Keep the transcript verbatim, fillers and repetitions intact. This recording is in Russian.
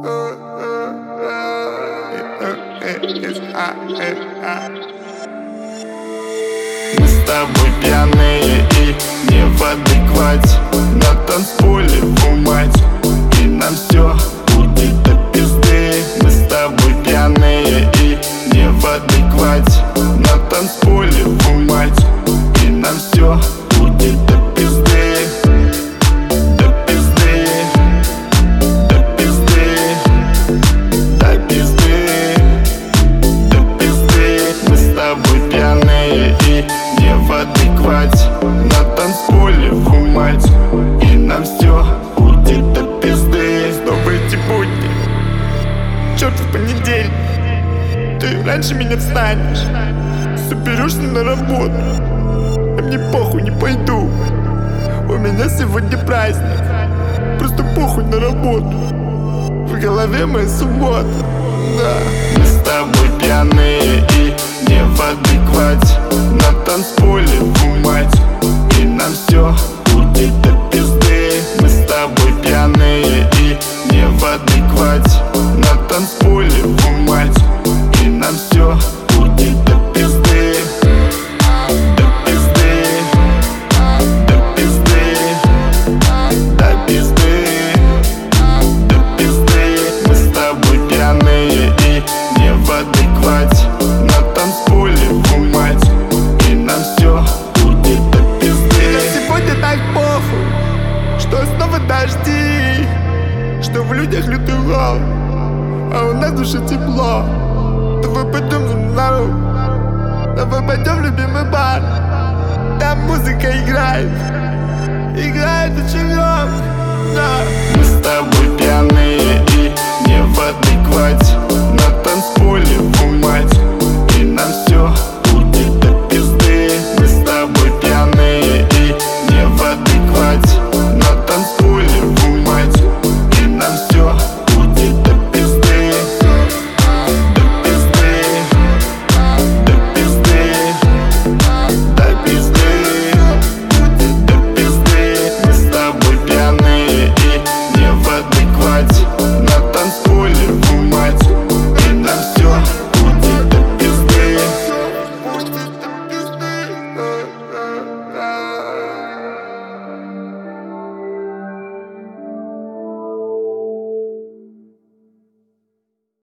Мы с тобой пьяные и не в адеквате, на танцполе в умате, и нам все будет до пизды. Мы с тобой пьяные и не в адеквате, на танцполе в умате, и нам все будет до пизды. До пизды, до пизды, до пизды, до пизды. Мы с тобой пьяные и не в адеквате, на танцполе в умате, и нам все будет до пизды. Снова эти будни, чертов понедельник. Ты раньше меня встанешь, соберешься на работу, а мне похуй, не пойду. У меня сегодня праздник, просто похуй на работу. В голове моя суббота, да. Мы с тобой пьяные и не в адеквате, на танцполе в умате, и нам все будет до пизды. Мы с тобой пьяные и не в адеквате, на танцполе в умате, и нам все будет до пизды. До пизды, до пизды, до пизды, до пизды. Мы с тобой пьяные и не в адеквате, на танцполе в умате, и нам все будет до пизды. Мне сегодня так похуй, что снова дожди, что в людях лютый голод, а у нас в душе тепло. Давай пойдем за народ, давай пойдем в любимый бар. Там музыка играет, играет очень громко, да. Мы с тобой пьяные и не в адеквате,